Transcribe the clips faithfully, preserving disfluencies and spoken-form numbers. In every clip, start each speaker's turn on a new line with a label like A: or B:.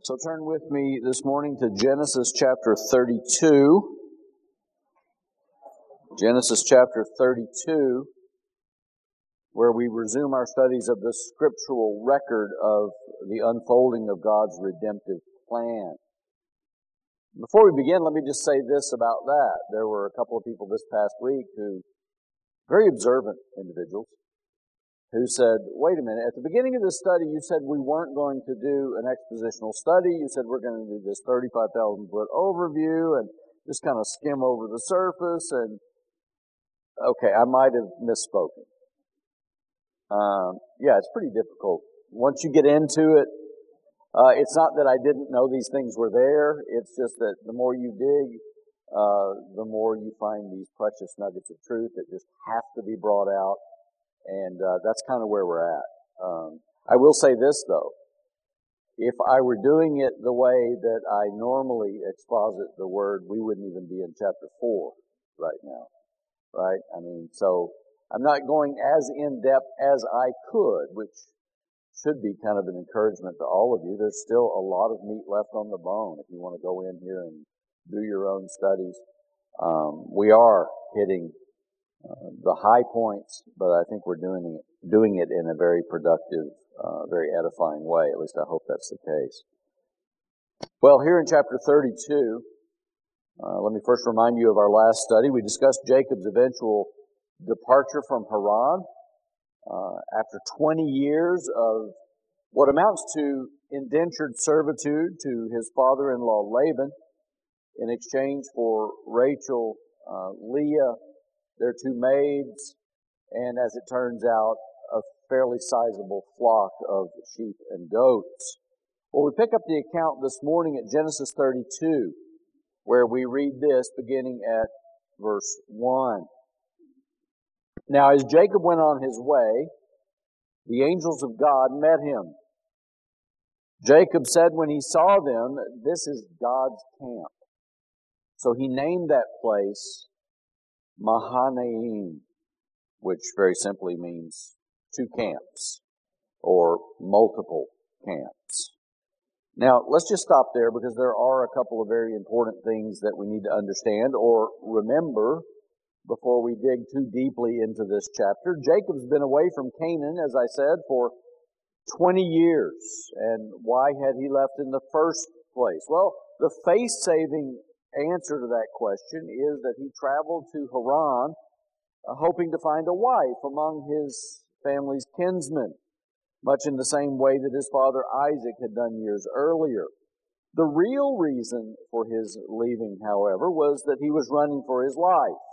A: So turn with me this morning to Genesis chapter thirty-two. Genesis chapter thirty-two, where we resume our studies of the scriptural record of the unfolding of God's redemptive plan. Before we begin, let me just say this about that. There were a couple of people this past week who, very observant individuals, who said, wait a minute, at the beginning of this study you said we weren't going to do an expositional study. You said we're going to do this thirty-five thousand foot overview and just kind of skim over the surface. And okay, I might have misspoken. Um, yeah, it's pretty difficult. Once you get into it, uh, it's not that I didn't know these things were there. It's just that the more you dig, uh, the more you find these precious nuggets of truth that just have to be brought out. And uh, that's kind of where we're at. Um, I will say this, though. If I were doing it the way that I normally exposit the Word, we wouldn't even be in chapter four right now. Right? I mean, so I'm not going as in-depth as I could, which should be kind of an encouragement to all of you. There's still a lot of meat left on the bone if you want to go in here and do your own studies. Um, we are hitting Uh, the high points, but I think we're doing it, doing it in a very productive, uh, very edifying way. At least I hope that's the case. Well, here in chapter thirty-two, uh, let me first remind you of our last study. We discussed Jacob's eventual departure from Haran uh, after twenty years of what amounts to indentured servitude to his father-in-law Laban in exchange for Rachel, uh, Leah, their two maids, and as it turns out, a fairly sizable flock of sheep and goats. Well, we pick up the account this morning at Genesis thirty-two, where we read this beginning at verse one. Now, as Jacob went on his way, the angels of God met him. Jacob said when he saw them, "This is God's camp." So he named that place Mahanaim, which very simply means two camps or multiple camps. Now, let's just stop there because there are a couple of very important things that we need to understand or remember before we dig too deeply into this chapter. Jacob's been away from Canaan, as I said, for twenty years. And why had he left in the first place? Well, the faith-saving answer to that question is that he traveled to Haran uh, hoping to find a wife among his family's kinsmen, much in the same way that his father Isaac had done years earlier. The real reason for his leaving, however, was that he was running for his life.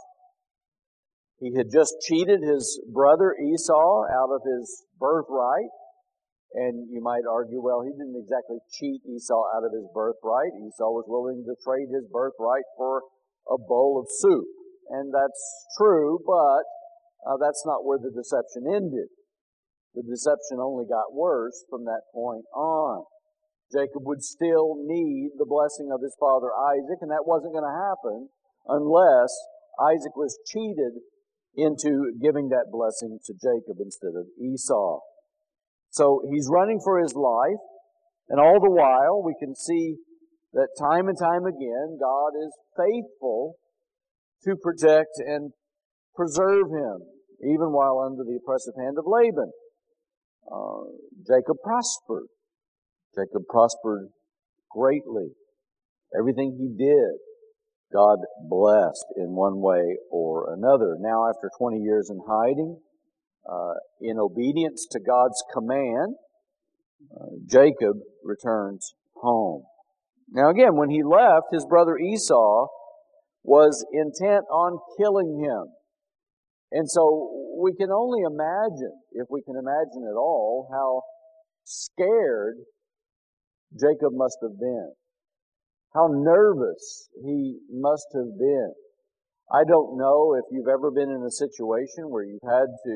A: He had just cheated his brother Esau out of his birthright. And you might argue, well, he didn't exactly cheat Esau out of his birthright. Esau was willing to trade his birthright for a bowl of soup. And that's true, but uh, that's not where the deception ended. The deception only got worse from that point on. Jacob would still need the blessing of his father Isaac, and that wasn't going to happen unless Isaac was cheated into giving that blessing to Jacob instead of Esau. So he's running for his life, and all the while we can see that time and time again God is faithful to protect and preserve him, even while under the oppressive hand of Laban. Uh, Jacob prospered. Jacob prospered greatly. Everything he did, God blessed in one way or another. Now, after twenty years in hiding, Uh, in obedience to God's command, uh, Jacob returns home. Now again, when he left, his brother Esau was intent on killing him. And so we can only imagine, if we can imagine at all, how scared Jacob must have been. How nervous he must have been. I don't know if you've ever been in a situation where you've had to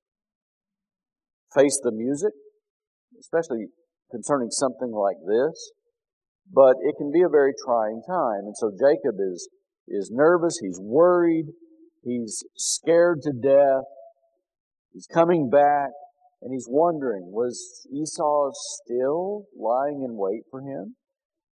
A: face the music, especially concerning something like this, but it can be a very trying time. And so Jacob is, is nervous, he's worried, he's scared to death, he's coming back, and he's wondering, was Esau still lying in wait for him?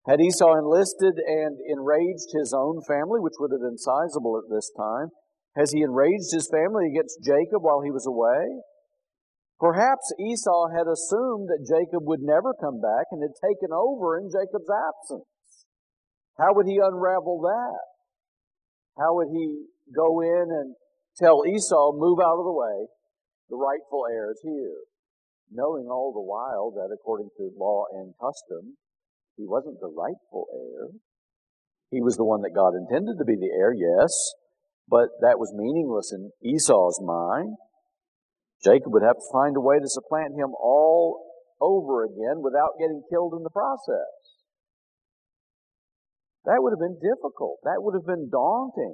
A: Had Esau enlisted and enraged his own family, which would have been sizable at this time? Has he enraged his family against Jacob while he was away? Perhaps Esau had assumed that Jacob would never come back and had taken over in Jacob's absence. How would he unravel that? How would he go in and tell Esau, move out of the way, the rightful heir is here, knowing all the while that according to law and custom, he wasn't the rightful heir. He was the one that God intended to be the heir, yes, but that was meaningless in Esau's mind. Jacob would have to find a way to supplant him all over again without getting killed in the process. That would have been difficult. That would have been daunting.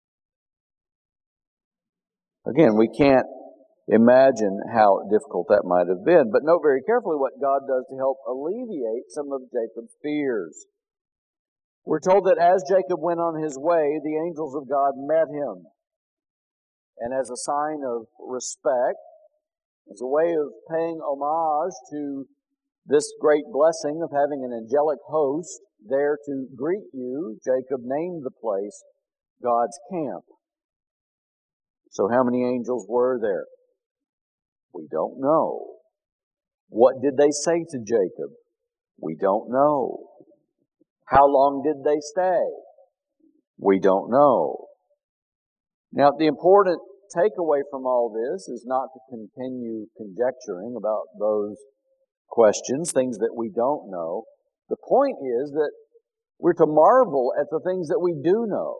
A: Again, we can't imagine how difficult that might have been, but note very carefully what God does to help alleviate some of Jacob's fears. We're told that as Jacob went on his way, the angels of God met him. And as a sign of respect, as a way of paying homage to this great blessing of having an angelic host there to greet you, Jacob named the place God's camp. So how many angels were there? We don't know. What did they say to Jacob? We don't know. How long did they stay? We don't know. Now, the important takeaway from all this is not to continue conjecturing about those questions, things that we don't know. The point is that we're to marvel at the things that we do know.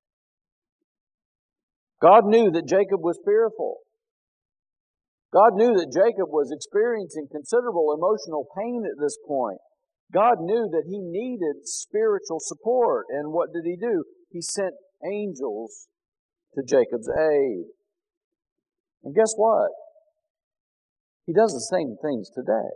A: God knew that Jacob was fearful. God knew that Jacob was experiencing considerable emotional pain at this point. God knew that he needed spiritual support. And what did he do? He sent angels to Jacob's aid. And guess what? He does the same things today.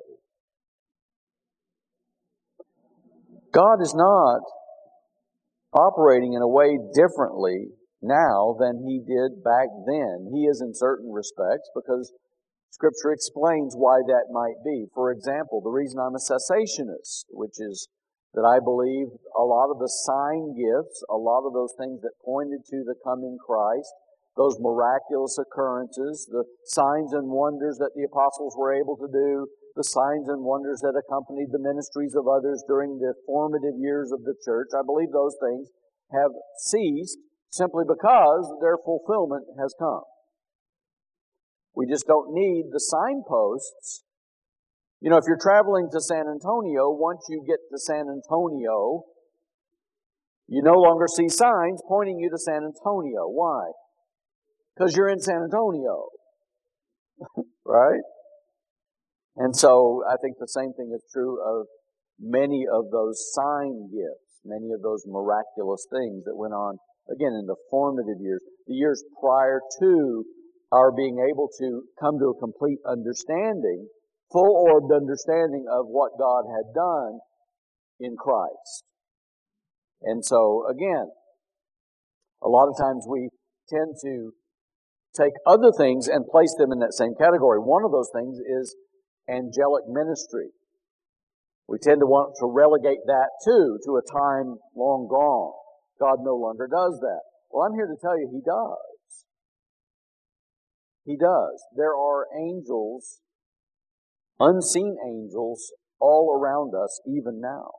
A: God is not operating in a way differently now than he did back then. He is in certain respects, because Scripture explains why that might be. For example, the reason I'm a cessationist, which is that I believe a lot of the sign gifts, a lot of those things that pointed to the coming Christ, those miraculous occurrences, the signs and wonders that the apostles were able to do, the signs and wonders that accompanied the ministries of others during the formative years of the church, I believe those things have ceased simply because their fulfillment has come. We just don't need the signposts. You know, if you're traveling to San Antonio, once you get to San Antonio, you no longer see signs pointing you to San Antonio. Why? Because you're in San Antonio. Right? And so I think the same thing is true of many of those sign gifts, many of those miraculous things that went on, again, in the formative years, the years prior to our being able to come to a complete understanding, full-orbed understanding of what God had done in Christ. And so, again, a lot of times we tend to take other things and place them in that same category. One of those things is angelic ministry. We tend to want to relegate that too to a time long gone. God no longer does that. Well, I'm here to tell you He does. He does. There are angels, unseen angels, all around us even now.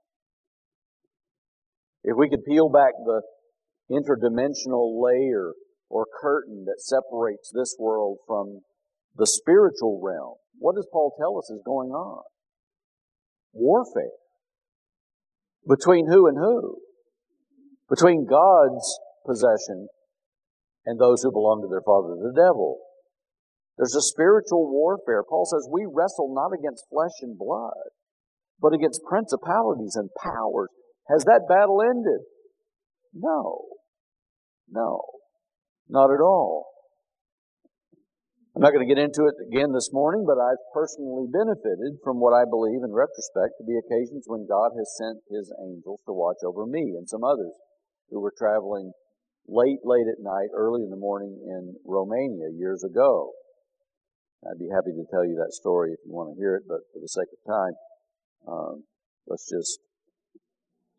A: If we could peel back the interdimensional layer or curtain that separates this world from the spiritual realm, what does Paul tell us is going on? Warfare. Between who and who? Between God's possession and those who belong to their father, the devil. There's a spiritual warfare. Paul says we wrestle not against flesh and blood, but against principalities and powers. Has that battle ended? No. No. Not at all. I'm not going to get into it again this morning, but I've personally benefited from what I believe in retrospect to be occasions when God has sent His angels to watch over me and some others who were traveling late, late at night, early in the morning in Romania years ago. I'd be happy to tell you that story if you want to hear it, but for the sake of time, um, let's just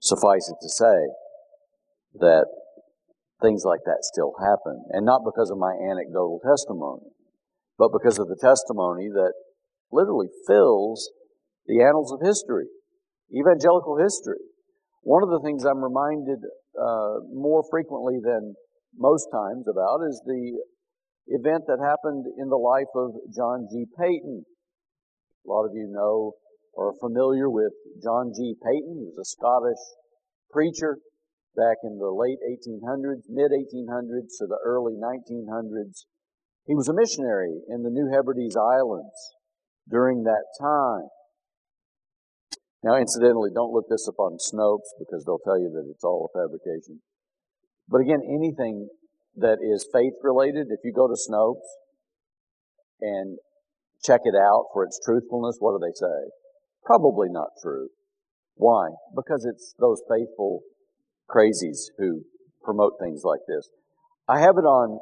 A: Suffice it to say that things like that still happen, and not because of my anecdotal testimony, but because of the testimony that literally fills the annals of history, evangelical history. One of the things I'm reminded uh, more frequently than most times about is the event that happened in the life of John G. Paton. A lot of you know or are familiar with John G. Paton. He was a Scottish preacher back in the late eighteen hundreds, mid eighteen hundreds to the early nineteen hundreds. He was a missionary in the New Hebrides Islands during that time. Now, incidentally, don't look this up on Snopes because they'll tell you that it's all a fabrication. But again, anything that is faith-related, if you go to Snopes and check it out for its truthfulness, what do they say? Probably not true. Why? Because it's those faithful crazies who promote things like this. I have it on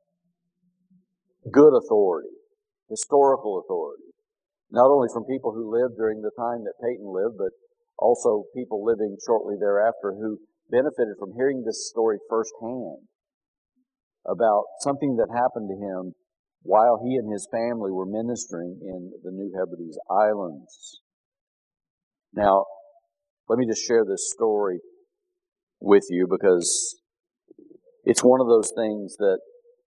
A: good authority, historical authority, not only from people who lived during the time that Paton lived, but also people living shortly thereafter who benefited from hearing this story firsthand about something that happened to him while he and his family were ministering in the New Hebrides Islands. Now, let me just share this story with you because it's one of those things that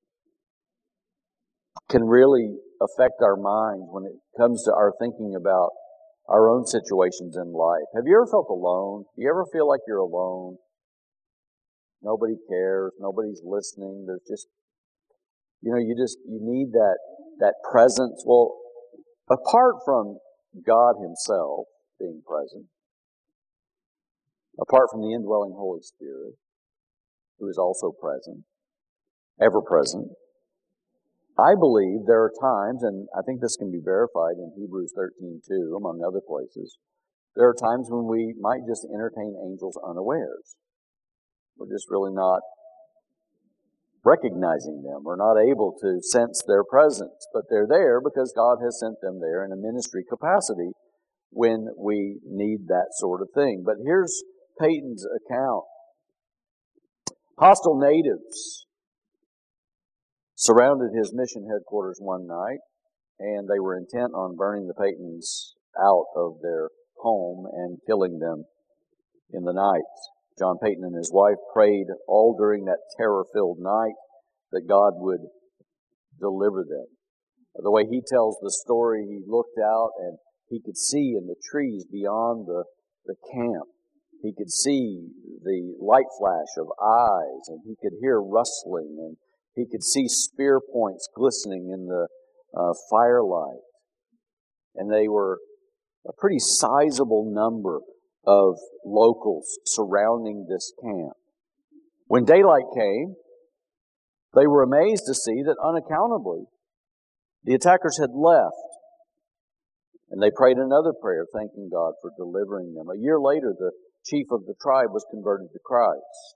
A: can really affect our minds when it comes to our thinking about our own situations in life. Have you ever felt alone? Do you ever feel like you're alone? Nobody cares. Nobody's listening. There's just, you know, you just, you need that, that presence. Well, apart from God Himself being present, apart from the indwelling Holy Spirit, who is also present, ever present, I believe there are times, and I think this can be verified in Hebrews thirteen two, among other places, there are times when we might just entertain angels unawares. We're just really not recognizing them. We're not able to sense their presence, but they're there because God has sent them there in a ministry capacity when we need that sort of thing. But here's Paton's account. Hostile natives surrounded his mission headquarters one night, and they were intent on burning the Patons out of their home and killing them in the night. John Paton and his wife prayed all during that terror-filled night that God would deliver them. The way he tells the story, he looked out and he could see in the trees beyond the, the camp. He could see the light flash of eyes, and he could hear rustling, and he could see spear points glistening in the uh, firelight. And they were a pretty sizable number of locals surrounding this camp. When daylight came, they were amazed to see that unaccountably the attackers had left. And they prayed another prayer, thanking God for delivering them. A year later, the chief of the tribe was converted to Christ.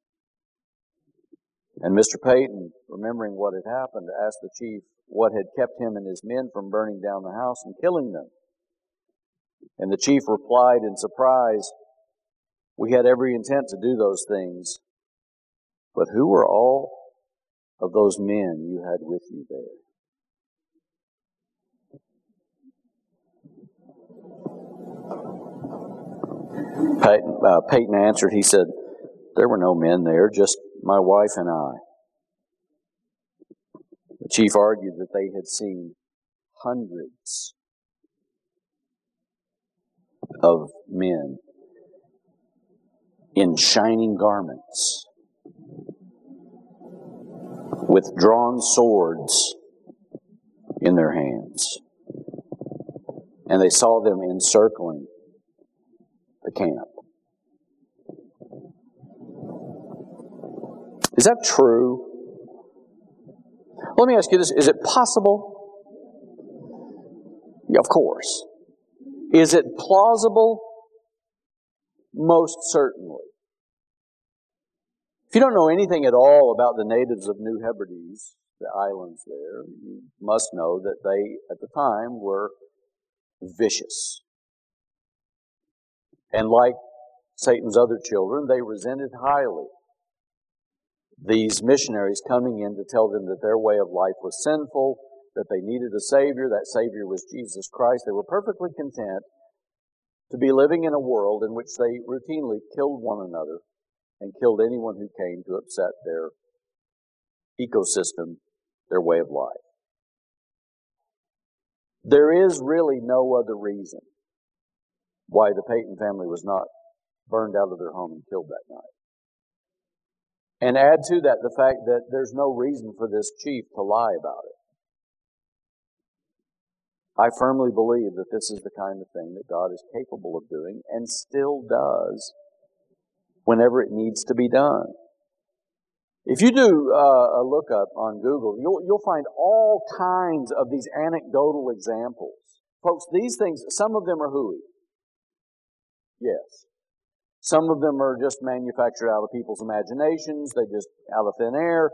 A: And Mister Paton, remembering what had happened, asked the chief what had kept him and his men from burning down the house and killing them. And the chief replied in surprise, "We had every intent to do those things, but who were all of those men you had with you there?" Paton, uh, Paton answered, he said, "There were no men there, just my wife and I." The chief argued that they had seen hundreds of men in shining garments with drawn swords in their hands. And they saw them encircling the camp. Is that true? Let me ask you this. Is it possible? Yeah, of course. Is it plausible? Most certainly. If you don't know anything at all about the natives of New Hebrides, the islands there, you must know that they, at the time, were vicious. And like Satan's other children, they resented highly these missionaries coming in to tell them that their way of life was sinful, that they needed a Savior. That Savior was Jesus Christ. They were perfectly content to be living in a world in which they routinely killed one another and killed anyone who came to upset their ecosystem, their way of life. There is really no other reason why the Peyton family was not burned out of their home and killed that night. And add to that the fact that there's no reason for this chief to lie about it. I firmly believe that this is the kind of thing that God is capable of doing and still does whenever it needs to be done. If you do uh, a lookup on Google, you'll, you'll find all kinds of these anecdotal examples. Folks, these things, some of them are hooey. Yes. Some of them are just manufactured out of people's imaginations. They just out of thin air.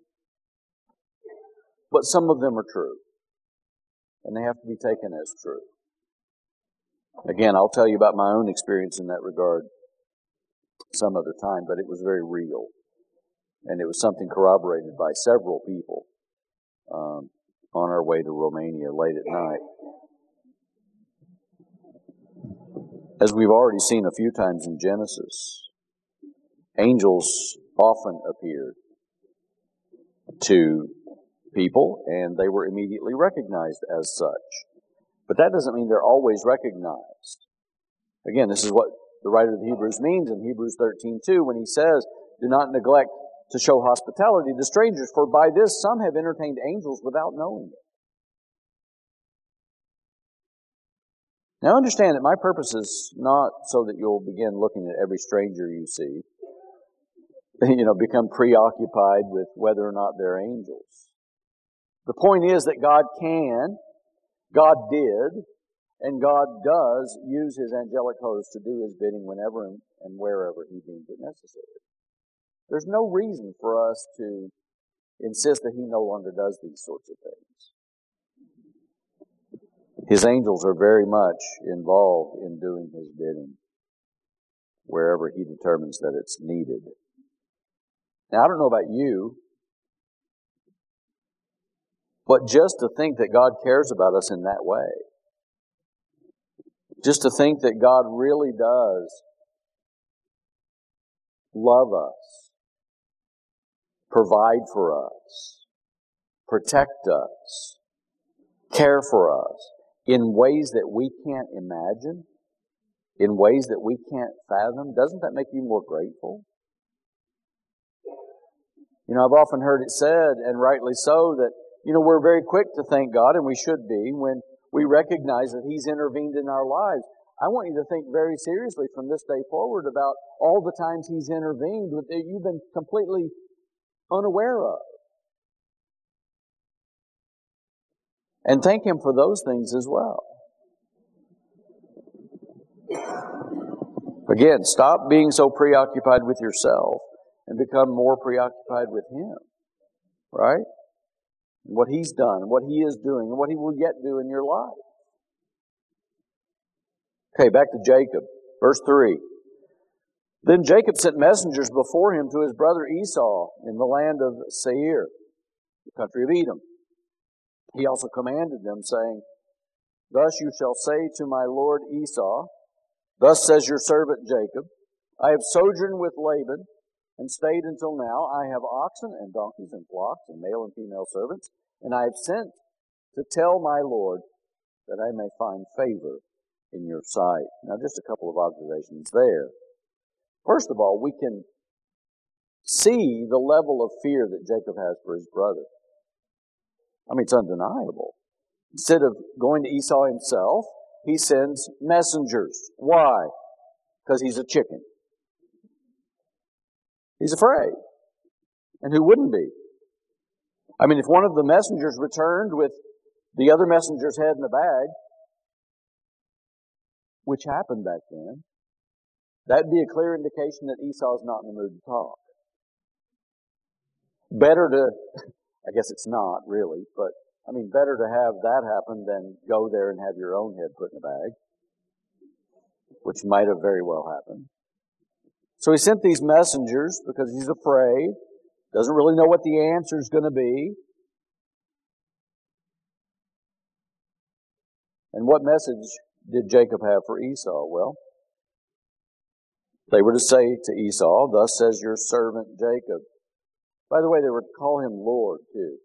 A: But some of them are true. And they have to be taken as true. Again, I'll tell you about my own experience in that regard some other time, but it was very real. And it was something corroborated by several people um, on our way to Romania late at night. As we've already seen a few times in Genesis, angels often appeared to people, and they were immediately recognized as such. But that doesn't mean they're always recognized. Again, this is what the writer of the Hebrews means in Hebrews thirteen two when he says, "Do not neglect to show hospitality to strangers, for by this some have entertained angels without knowing it." Now understand that my purpose is not so that you'll begin looking at every stranger you see, you know, become preoccupied with whether or not they're angels. The point is that God can, God did, and God does use His angelic host to do His bidding whenever and wherever He deems it necessary. There's no reason for us to insist that He no longer does these sorts of things. His angels are very much involved in doing His bidding wherever He determines that it's needed. Now, I don't know about you, but just to think that God cares about us in that way, just to think that God really does love us, provide for us, protect us, care for us in ways that we can't imagine, in ways that we can't fathom, doesn't that make you more grateful? You know, I've often heard it said, and rightly so, that, you know, we're very quick to thank God, and we should be, when we recognize that He's intervened in our lives. I want you to think very seriously from this day forward about all the times He's intervened that you've been completely unaware of. And thank Him for those things as well. Again, stop being so preoccupied with yourself and become more preoccupied with Him. Right? What He's done, what He is doing, and what He will yet do in your life. Okay, back to Jacob. Verse three. Then Jacob sent messengers before him to his brother Esau in the land of Seir, the country of Edom. He also commanded them, saying, "Thus you shall say to my lord Esau, Thus says your servant Jacob, I have sojourned with Laban and stayed until now. I have oxen and donkeys and flocks and male and female servants, and I have sent to tell my lord that I may find favor in your sight." Now, just a couple of observations there. First of all, we can see the level of fear that Jacob has for his brother. I mean, it's undeniable. Instead of going to Esau himself, he sends messengers. Why? Because he's a chicken. He's afraid. And who wouldn't be? I mean, if one of the messengers returned with the other messenger's head in a bag, which happened back then, that'd be a clear indication that Esau's not in the mood to talk. Better to, I guess it's not really, but I mean, better to have that happen than go there and have your own head put in a bag, which might have very well happened. So he sent these messengers because he's afraid, doesn't really know what the answer is going to be. And what message did Jacob have for Esau? Well, they were to say to Esau, "Thus says your servant Jacob." By the way, they were to call him Lord too.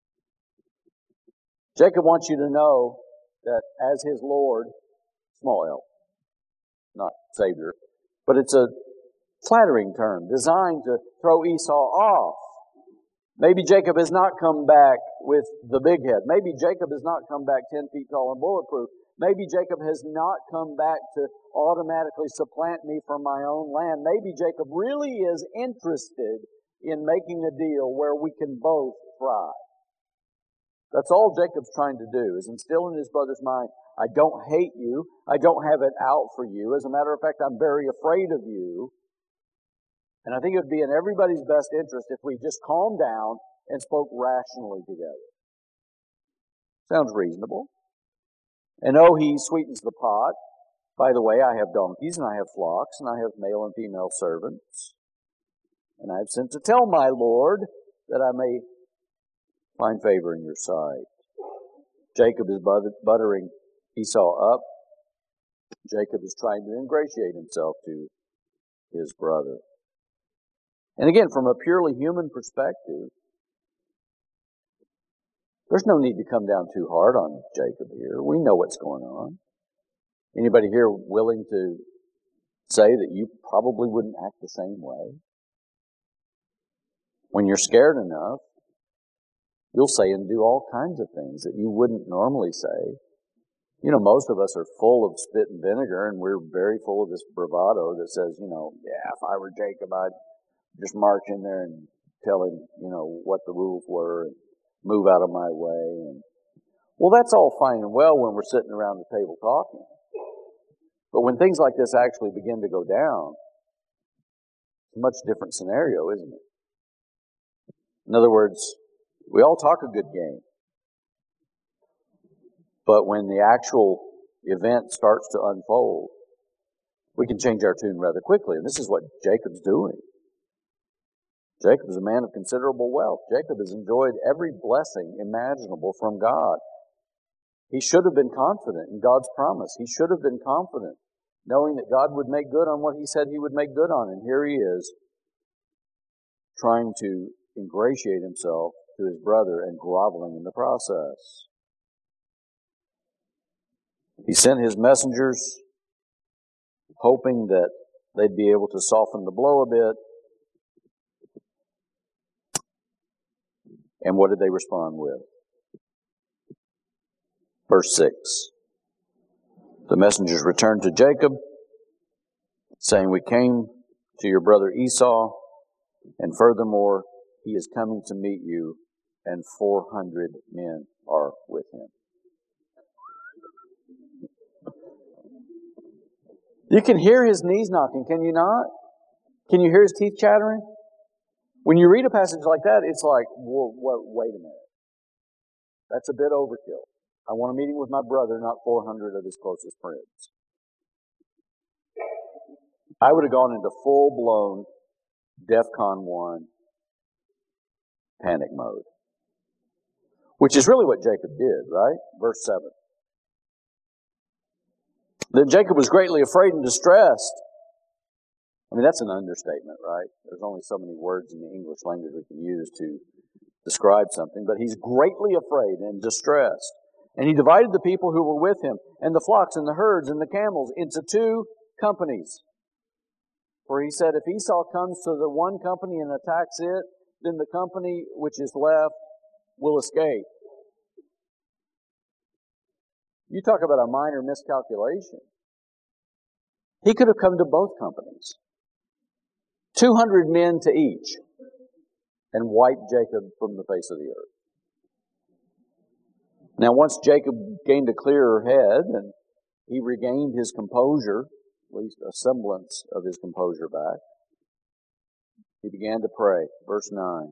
A: Jacob wants you to know that as his Lord, small L, not Savior, but it's a flattering term designed to throw Esau off. Maybe Jacob has not come back with the big head. Maybe Jacob has not come back ten feet tall and bulletproof. Maybe Jacob has not come back to automatically supplant me from my own land. Maybe Jacob really is interested in making a deal where we can both thrive. That's all Jacob's trying to do, is instill in his brother's mind, I don't hate you. I don't have it out for you. As a matter of fact, I'm very afraid of you. And I think it would be in everybody's best interest if we just calmed down and spoke rationally together. Sounds reasonable. And oh, he sweetens the pot. By the way, I have donkeys and I have flocks and I have male and female servants. And I have sent to tell my Lord that I may find favor in your sight. Jacob is buttering Esau up. Jacob is trying to ingratiate himself to his brother. And again, from a purely human perspective, there's no need to come down too hard on Jacob here. We know what's going on. Anybody here willing to say that you probably wouldn't act the same way? When you're scared enough, you'll say and do all kinds of things that you wouldn't normally say. You know, most of us are full of spit and vinegar, and we're very full of this bravado that says, you know, yeah, if I were Jacob, I'd just march in there and tell him, you know, what the rules were and move out of my way. And well, that's all fine and well when we're sitting around the table talking. But when things like this actually begin to go down, it's a much different scenario, isn't it? In other words, we all talk a good game. But when the actual event starts to unfold, we can change our tune rather quickly. And this is what Jacob's doing. Jacob is a man of considerable wealth. Jacob has enjoyed every blessing imaginable from God. He should have been confident in God's promise. He should have been confident knowing that God would make good on what he said he would make good on. And here he is trying to ingratiate himself to his brother and groveling in the process. He sent his messengers hoping that they'd be able to soften the blow a bit. And what did they respond with? Verse six. The messengers returned to Jacob, saying, we came to your brother Esau, and furthermore, he is coming to meet you, and four hundred men are with him. You can hear his knees knocking, can you not? Can you hear his teeth chattering? When you read a passage like that, it's like, whoa, whoa, wait a minute. That's a bit overkill. I want a meeting with my brother, not four hundred of his closest friends. I would have gone into full-blown DEFCON one panic mode. Which is really what Jacob did, right? Verse seven. Then Jacob was greatly afraid and distressed. I mean, that's an understatement, right? There's only so many words in the English language we can use to describe something. But he's greatly afraid and distressed. And he divided the people who were with him, and the flocks and the herds and the camels, into two companies. For he said, if Esau comes to the one company and attacks it, then the company which is left will escape. You talk about a minor miscalculation. He could have come to both companies. two hundred men to each, and wiped Jacob from the face of the earth. Now, once Jacob gained a clearer head and he regained his composure, at least a semblance of his composure back, he began to pray. Verse nine.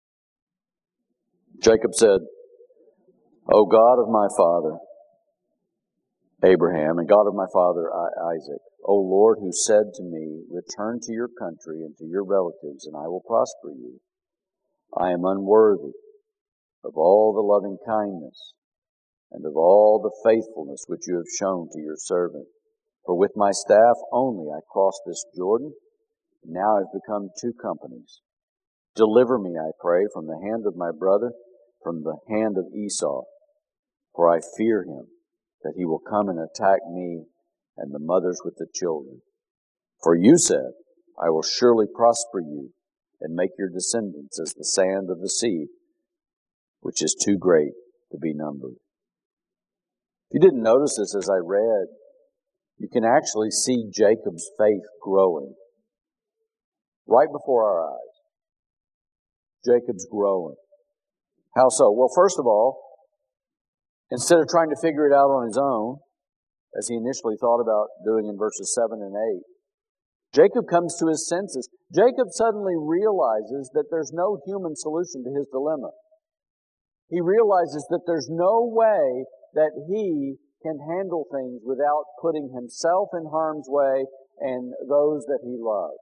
A: Jacob said, O God of my father Abraham and God of my father Isaac, O Lord, who said to me, return to your country and to your relatives, and I will prosper you. I am unworthy of all the loving kindness and of all the faithfulness which you have shown to your servant. For with my staff only I crossed this Jordan, and now I've become two companies. Deliver me, I pray, from the hand of my brother, from the hand of Esau, for I fear him, that he will come and attack me and the mothers with the children. For you said, I will surely prosper you and make your descendants as the sand of the sea, which is too great to be numbered. If you didn't notice this as I read, you can actually see Jacob's faith growing right before our eyes. Jacob's growing. How so? Well, first of all, instead of trying to figure it out on his own, as he initially thought about doing in verses seven and eight, Jacob comes to his senses. Jacob suddenly realizes that there's no human solution to his dilemma. He realizes that there's no way that he can handle things without putting himself in harm's way and those that he loves.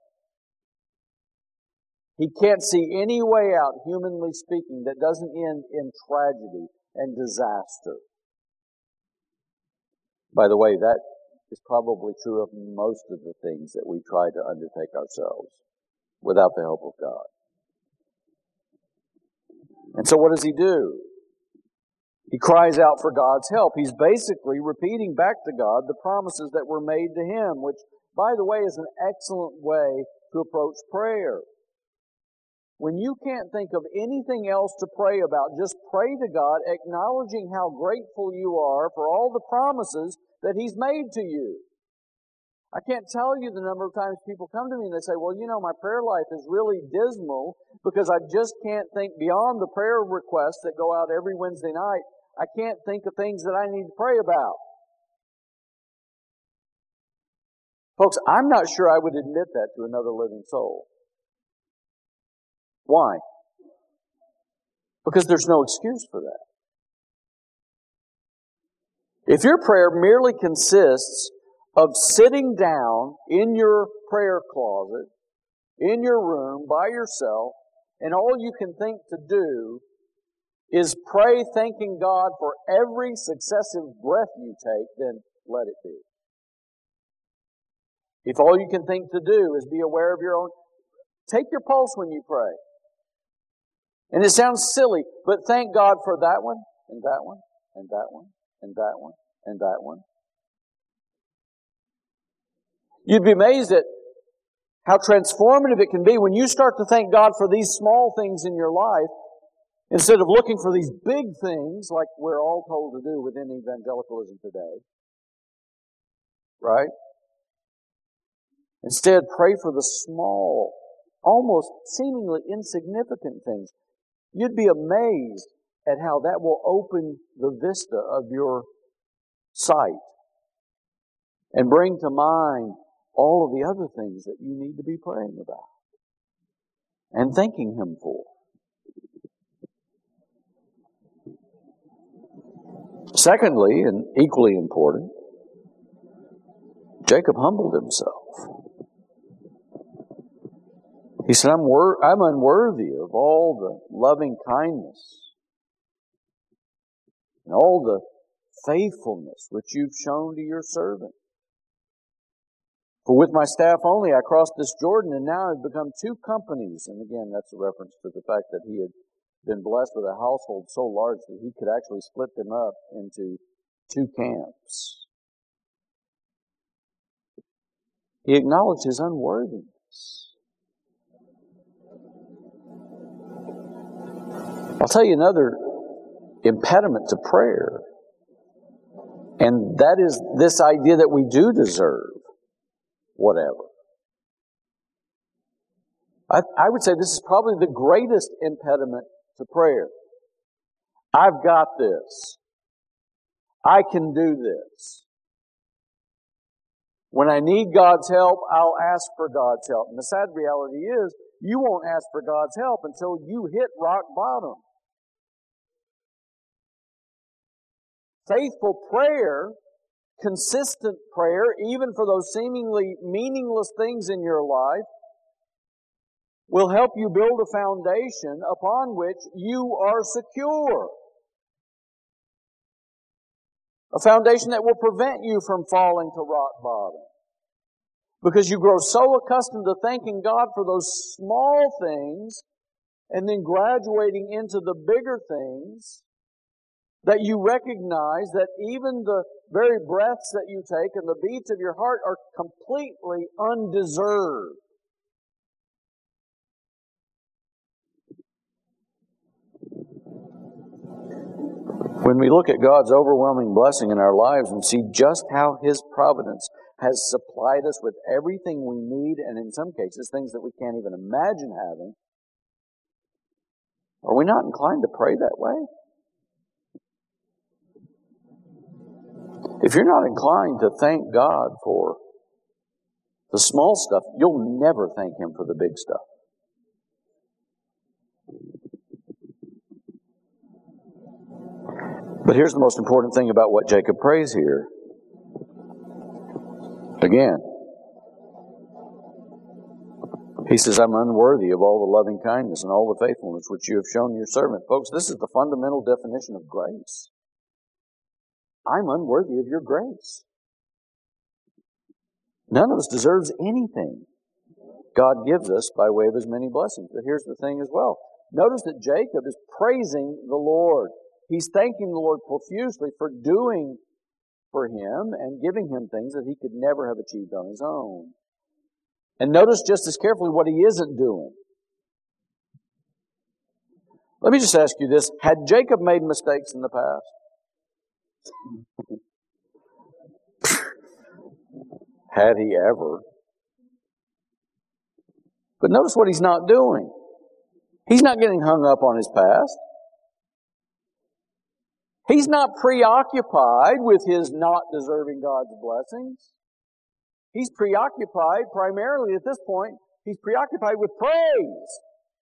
A: He can't see any way out, humanly speaking, that doesn't end in tragedy and disaster. By the way, that is probably true of most of the things that we try to undertake ourselves without the help of God. And so what does he do? He cries out for God's help. He's basically repeating back to God the promises that were made to him, which, by the way, is an excellent way to approach prayer. When you can't think of anything else to pray about, just pray to God, acknowledging how grateful you are for all the promises that He's made to you. I can't tell you the number of times people come to me and they say, well, you know, my prayer life is really dismal because I just can't think beyond the prayer requests that go out every Wednesday night. I can't think of things that I need to pray about. Folks, I'm not sure I would admit that to another living soul. Why? Because there's no excuse for that. If your prayer merely consists of sitting down in your prayer closet, in your room, by yourself, and all you can think to do is pray thanking God for every successive breath you take, then let it be. If all you can think to do is be aware of your own, take your pulse when you pray. And it sounds silly, but thank God for that one, and that one, and that one, and that one, and that one. You'd be amazed at how transformative it can be when you start to thank God for these small things in your life, instead of looking for these big things like we're all told to do within evangelicalism today. Right? Instead, pray for the small, almost seemingly insignificant things. You'd be amazed at how that will open the vista of your sight and bring to mind all of the other things that you need to be praying about and thanking Him for. Secondly, and equally important, Jacob humbled himself. He said, I'm, wor- I'm unworthy of all the loving kindness and all the faithfulness which you've shown to your servant. For with my staff only I crossed this Jordan, and now I've become two companies. And again, that's a reference to the fact that he had been blessed with a household so large that he could actually split them up into two camps. He acknowledged his unworthiness. I'll tell you another impediment to prayer, and that is this idea that we do deserve whatever. I, I would say this is probably the greatest impediment to prayer. I've got this. I can do this. When I need God's help, I'll ask for God's help. And the sad reality is, you won't ask for God's help until you hit rock bottom. Faithful prayer consistent prayer, even for those seemingly meaningless things in your life, will help you build a foundation upon which you are secure. A foundation that will prevent you from falling to rock bottom. Because you grow so accustomed to thanking God for those small things and then graduating into the bigger things that you recognize that even the very breaths that you take and the beats of your heart are completely undeserved. When we look at God's overwhelming blessing in our lives and see just how His providence has supplied us with everything we need, and in some cases, things that we can't even imagine having, are we not inclined to pray that way? If you're not inclined to thank God for the small stuff, you'll never thank Him for the big stuff. But here's the most important thing about what Jacob prays here. Again, he says, I'm unworthy of all the loving kindness and all the faithfulness which you have shown your servant. Folks, this is the fundamental definition of grace. I'm unworthy of your grace. None of us deserves anything God gives us by way of His many blessings. But here's the thing as well. Notice that Jacob is praising the Lord. He's thanking the Lord profusely for doing for him and giving him things that he could never have achieved on his own. And notice just as carefully what he isn't doing. Let me just ask you this. Had Jacob made mistakes in the past? Had he ever? But notice what he's not doing. He's not getting hung up on his past. He's not preoccupied with his not deserving God's blessings. He's preoccupied primarily at this point, he's preoccupied with praise.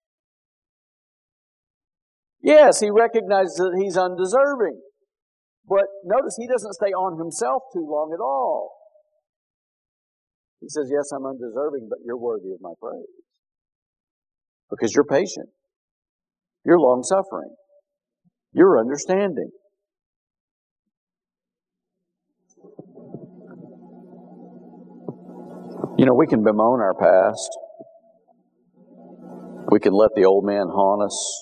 A: Yes, he recognizes that he's undeserving. But notice he doesn't stay on himself too long at all. He says, yes, I'm undeserving, but you're worthy of my praise. Because you're patient. You're long-suffering. You're understanding. You know, we can bemoan our past. We can let the old man haunt us.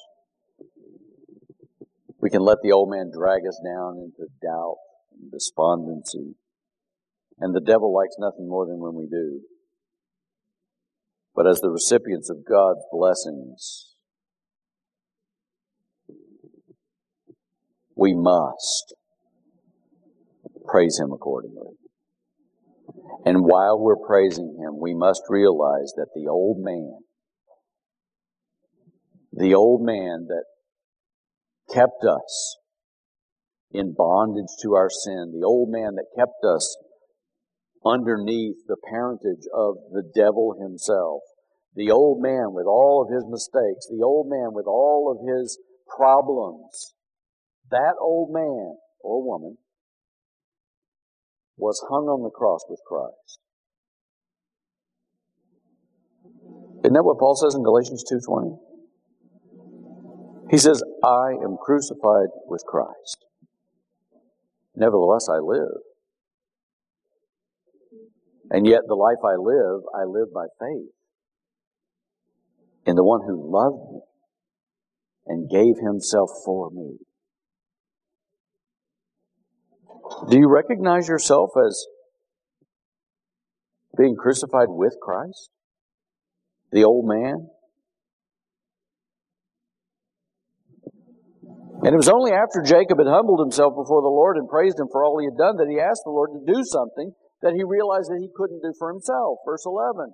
A: We can let the old man drag us down into doubt and despondency. And the devil likes nothing more than when we do. But as the recipients of God's blessings, we must praise Him accordingly. And while we're praising Him, we must realize that the old man, the old man that kept us in bondage to our sin, the old man that kept us underneath the parentage of the devil himself, the old man with all of his mistakes, the old man with all of his problems, that old man or woman was hung on the cross with Christ. Isn't that what Paul says in Galatians two twenty? He says, I am crucified with Christ. Nevertheless, I live. And yet the life I live, I live by faith in the one who loved me and gave Himself for me. Do you recognize yourself as being crucified with Christ? The old man? And it was only after Jacob had humbled himself before the Lord and praised Him for all he had done that he asked the Lord to do something that he realized that he couldn't do for himself. Verse eleven.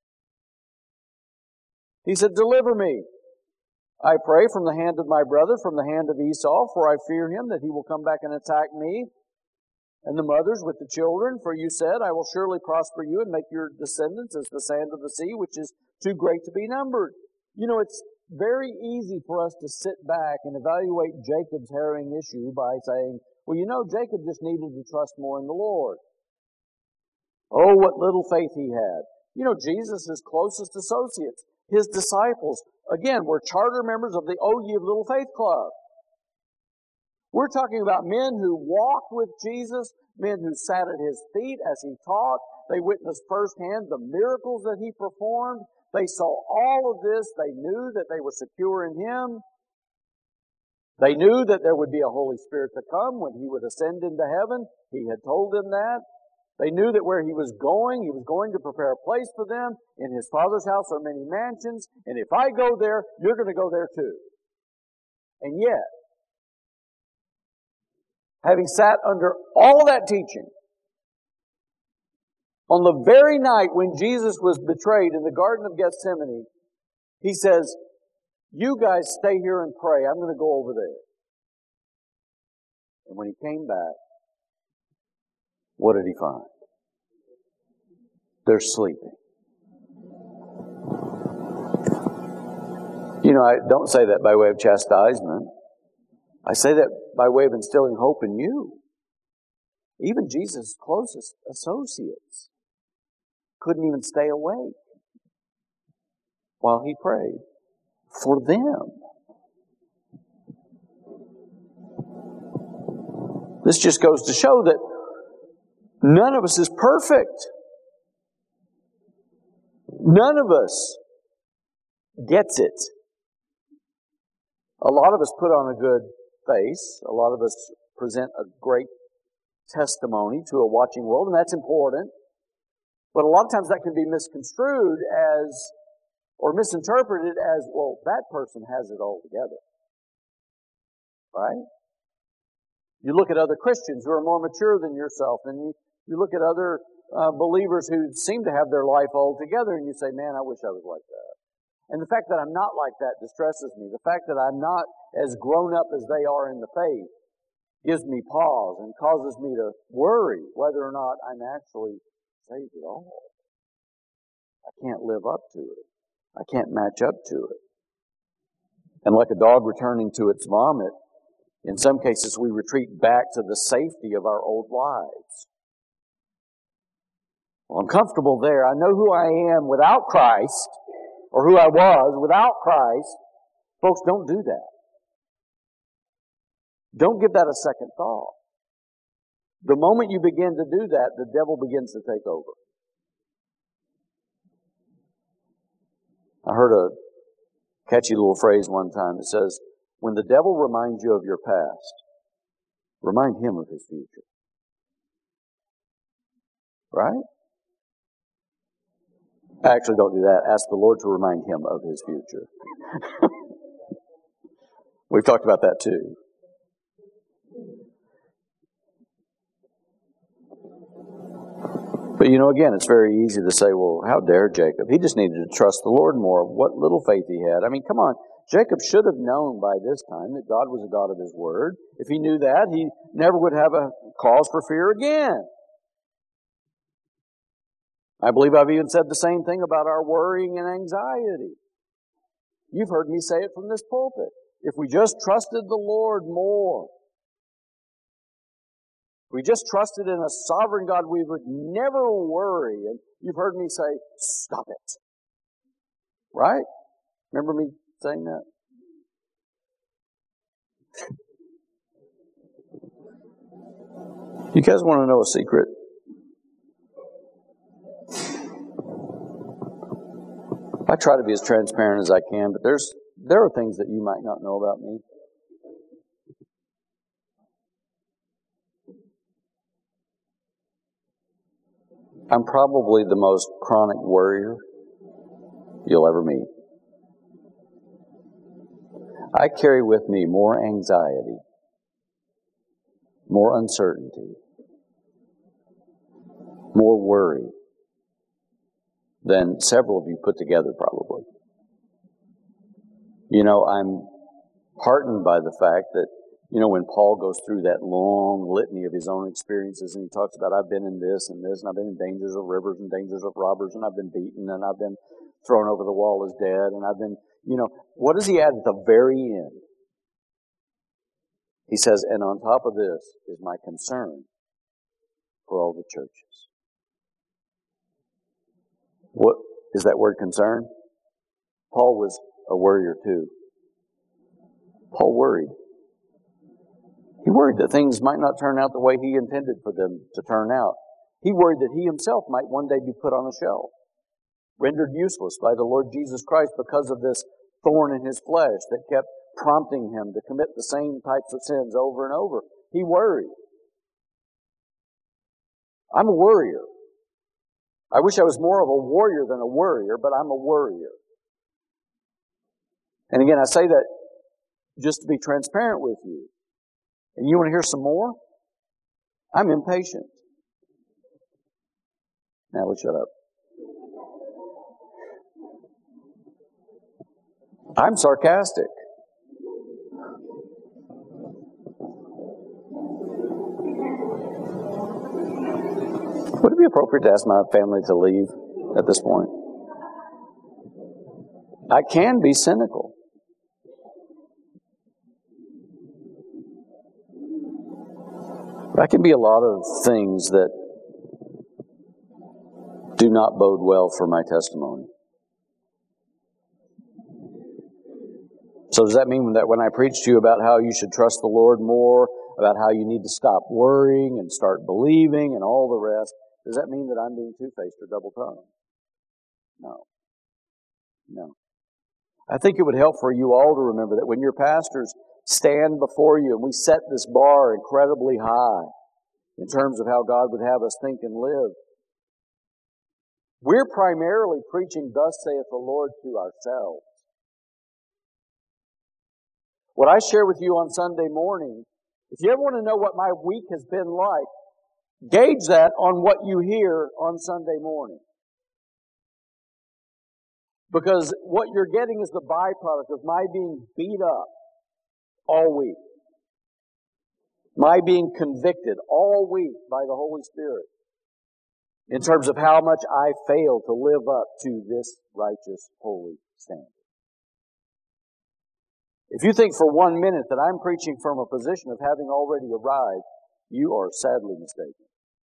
A: He said, deliver me, I pray, from the hand of my brother, from the hand of Esau, for I fear him that he will come back and attack me and the mothers with the children. For you said, I will surely prosper you and make your descendants as the sand of the sea, which is too great to be numbered. You know, it's very easy for us to sit back and evaluate Jacob's harrowing issue by saying, Well, you know, Jacob just needed to trust more in the Lord. Oh, what little faith he had. You know, Jesus' closest associates, his disciples, again, were charter members of the O Ye of Little Faith Club. We're talking about men who walked with Jesus, men who sat at his feet as he taught. They witnessed firsthand the miracles that he performed. They saw all of this. They knew that they were secure in him. They knew that there would be a Holy Spirit to come when he would ascend into heaven. He had told them that. They knew that where he was going, he was going to prepare a place for them. In his Father's house are many mansions, and if I go there, you're going to go there too. And yet, having sat under all that teaching, on the very night when Jesus was betrayed in the Garden of Gethsemane, he says, you guys stay here and pray. I'm going to go over there. And when he came back, what did he find? They're sleeping. You know, I don't say that by way of chastisement. I say that by way of instilling hope in you. Even Jesus' closest associates couldn't even stay awake while he prayed for them. This just goes to show that none of us is perfect. None of us gets it. A lot of us put on a good face. A lot of us present a great testimony to a watching world, and that's important. But a lot of times that can be misconstrued as, or misinterpreted as, well, that person has it all together. Right? You look at other Christians who are more mature than yourself, and you, you look at other uh, believers who seem to have their life all together, and you say, man, I wish I was like that. And the fact that I'm not like that distresses me. The fact that I'm not as grown up as they are in the faith gives me pause and causes me to worry whether or not I'm actually saved at all. I can't live up to it. I can't match up to it. And like a dog returning to its vomit, in some cases we retreat back to the safety of our old lives. Well, I'm comfortable there. I know who I am without Christ, or who I was without Christ. Folks, don't do that. Don't give that a second thought. The moment you begin to do that, the devil begins to take over. I heard a catchy little phrase one time that says, when the devil reminds you of your past, remind him of his future. Right? Actually, don't do that. Ask the Lord to remind him of his future. We've talked about that too. But you know, again, it's very easy to say, well, how dare Jacob? He just needed to trust the Lord more. What little faith he had. I mean, come on. Jacob should have known by this time that God was a God of his word. If he knew that, he never would have a cause for fear again. I believe I've even said the same thing about our worrying and anxiety. You've heard me say it from this pulpit. If we just trusted the Lord more, if we just trusted in a sovereign God, we would never worry. And you've heard me say, stop it. Right? Remember me saying that? You guys want to know a secret? I try to be as transparent as I can, but there's there are things that you might not know about me. I'm probably the most chronic worrier you'll ever meet. I carry with me more anxiety, more uncertainty, more worry than several of you put together probably. You know, I'm heartened by the fact that, you know, when Paul goes through that long litany of his own experiences and he talks about, I've been in this and this, and I've been in dangers of rivers and dangers of robbers, and I've been beaten, and I've been thrown over the wall as dead, and I've been, you know, what does he add at the very end? He says, and on top of this is my concern for all the churches. What is that word concern? Paul was a worrier too. Paul worried. He worried that things might not turn out the way he intended for them to turn out. He worried that he himself might one day be put on a shelf, rendered useless by the Lord Jesus Christ because of this thorn in his flesh that kept prompting him to commit the same types of sins over and over. He worried. I'm a worrier. I wish I was more of a warrior than a worrier, but I'm a worrier. And again, I say that just to be transparent with you. And you want to hear some more? I'm impatient. Now let's shut up. I'm sarcastic. Would it be appropriate to ask my family to leave at this point? I can be cynical. That can be a lot of things that do not bode well for my testimony. So does that mean that when I preach to you about how you should trust the Lord more, about how you need to stop worrying and start believing and all the rest, does that mean that I'm being two-faced or double-tongued? No. No. I think it would help for you all to remember that when your pastors stand before you and we set this bar incredibly high in terms of how God would have us think and live, we're primarily preaching, thus saith the Lord, to ourselves. What I share with you on Sunday morning, if you ever want to know what my week has been like, gauge that on what you hear on Sunday morning. Because what you're getting is the byproduct of my being beat up all week. My being convicted all week by the Holy Spirit in terms of how much I fail to live up to this righteous, holy standard. If you think for one minute that I'm preaching from a position of having already arrived, you are sadly mistaken.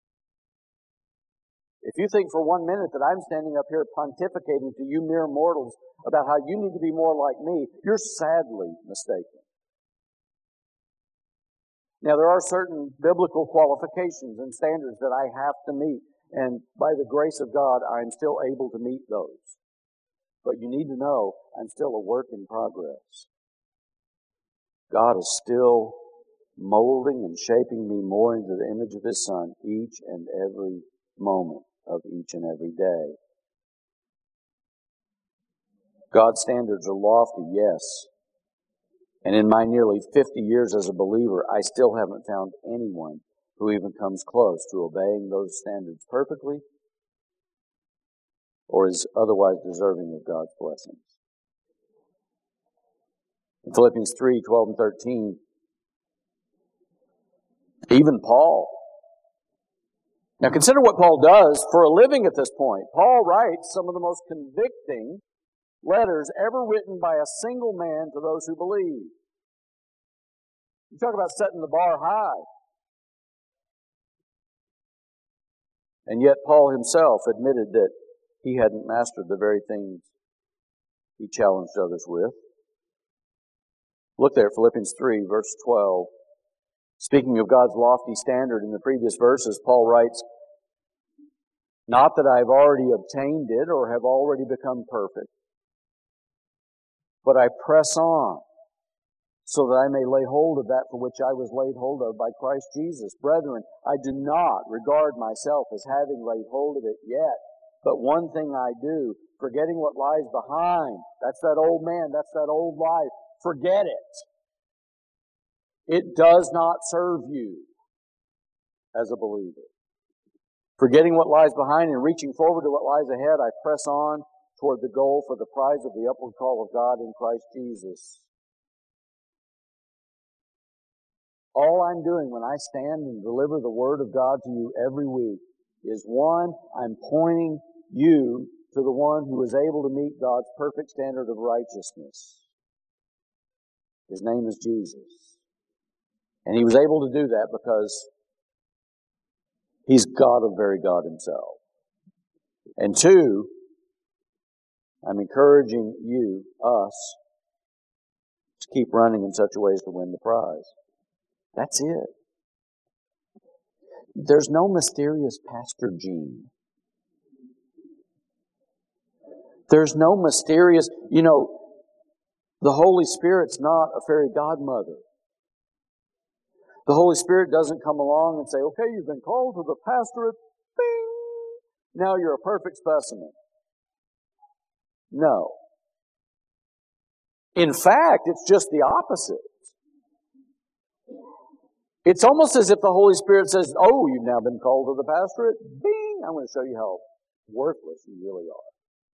A: If you think for one minute that I'm standing up here pontificating to you mere mortals about how you need to be more like me, you're sadly mistaken. Now, there are certain biblical qualifications and standards that I have to meet, and by the grace of God, I'm still able to meet those. But you need to know I'm still a work in progress. God is still molding and shaping me more into the image of His Son each and every moment of each and every day. God's standards are lofty, yes. And in my nearly fifty years as a believer, I still haven't found anyone who even comes close to obeying those standards perfectly or is otherwise deserving of God's blessings. In Philippians three, twelve and thirteen, even Paul. Now consider what Paul does for a living at this point. Paul writes some of the most convicting letters ever written by a single man to those who believe. You talk about setting the bar high. And yet Paul himself admitted that he hadn't mastered the very things he challenged others with. Look there, Philippians three, verse twelve. Speaking of God's lofty standard in the previous verses, Paul writes, "Not that I have already obtained it or have already become perfect, but I press on so that I may lay hold of that for which I was laid hold of by Christ Jesus. Brethren, I do not regard myself as having laid hold of it yet, but one thing I do, forgetting what lies behind." That's that old man, that's that old life. Forget it. It does not serve you as a believer. Forgetting what lies behind and reaching forward to what lies ahead, I press on toward the goal for the prize of the upward call of God in Christ Jesus. All I'm doing when I stand and deliver the Word of God to you every week is, one, I'm pointing you to the one who is able to meet God's perfect standard of righteousness. His name is Jesus. And he was able to do that because he's God of very God himself. And two, I'm encouraging you, us, to keep running in such a way as to win the prize. That's it. There's no mysterious Pastor Gene. There's no mysterious, you know, the Holy Spirit's not a fairy godmother. The Holy Spirit doesn't come along and say, okay, you've been called to the pastorate. Bing! Now you're a perfect specimen. No. In fact, it's just the opposite. It's almost as if the Holy Spirit says, oh, you've now been called to the pastorate. Bing! I'm going to show you how worthless you really are.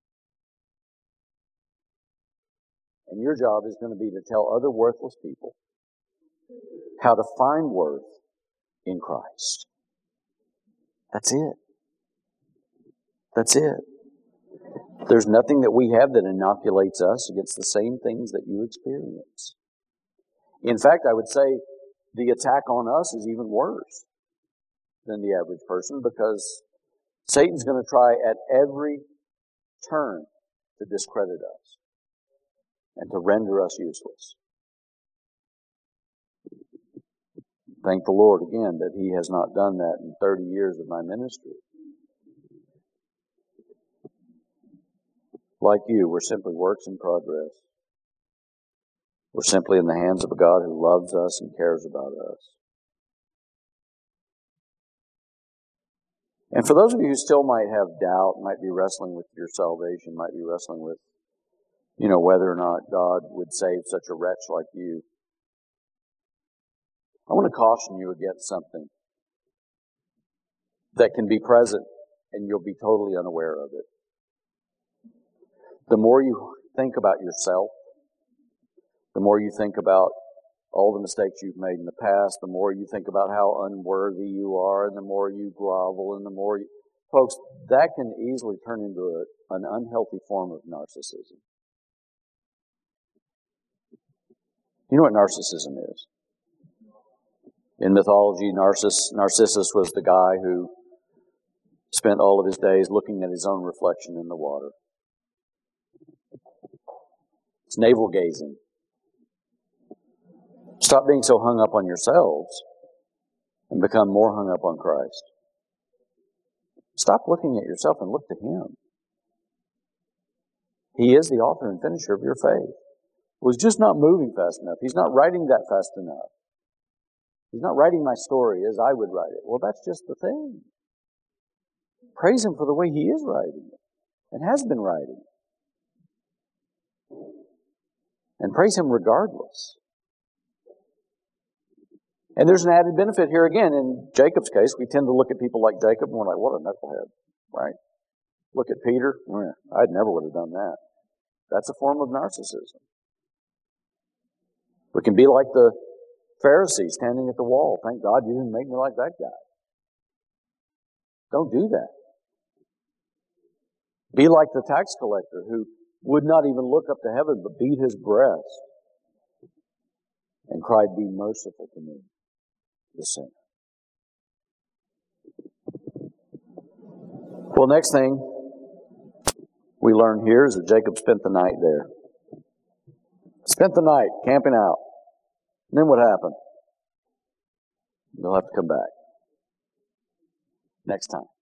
A: And your job is going to be to tell other worthless people how to find worth in Christ. That's it. That's it. There's nothing that we have that inoculates us against the same things that you experience. In fact, I would say the attack on us is even worse than the average person, because Satan's going to try at every turn to discredit us and to render us useless. Thank the Lord again that He has not done that in thirty years of my ministry. Like you, we're simply works in progress. We're simply in the hands of a God who loves us and cares about us. And for those of you who still might have doubt, might be wrestling with your salvation, might be wrestling with, you know, whether or not God would save such a wretch like you, I want to caution you against something that can be present and you'll be totally unaware of it. The more you think about yourself, the more you think about all the mistakes you've made in the past, the more you think about how unworthy you are, and the more you grovel, and the more you... Folks, that can easily turn into a, an unhealthy form of narcissism. You know what narcissism is? In mythology, Narcissus, Narcissus was the guy who spent all of his days looking at his own reflection in the water. It's navel gazing. Stop being so hung up on yourselves and become more hung up on Christ. Stop looking at yourself and look to Him. He is the author and finisher of your faith. Well, He's just not moving fast enough. He's not writing that fast enough. He's not writing my story as I would write it. Well, that's just the thing. Praise Him for the way He is writing it and has been writing it. And praise Him regardless. And there's an added benefit here again. In Jacob's case, we tend to look at people like Jacob and we're like, what a knucklehead, right? Look at Peter. I never would have done that. That's a form of narcissism. We can be like the Pharisee standing at the wall. Thank God you didn't make me like that guy. Don't do that. Be like the tax collector who would not even look up to heaven but beat his breast and cried, be merciful to me, the sinner. Well, next thing we learn here is that Jacob spent the night there. Spent the night camping out. And then what happened? You'll have to come back next time.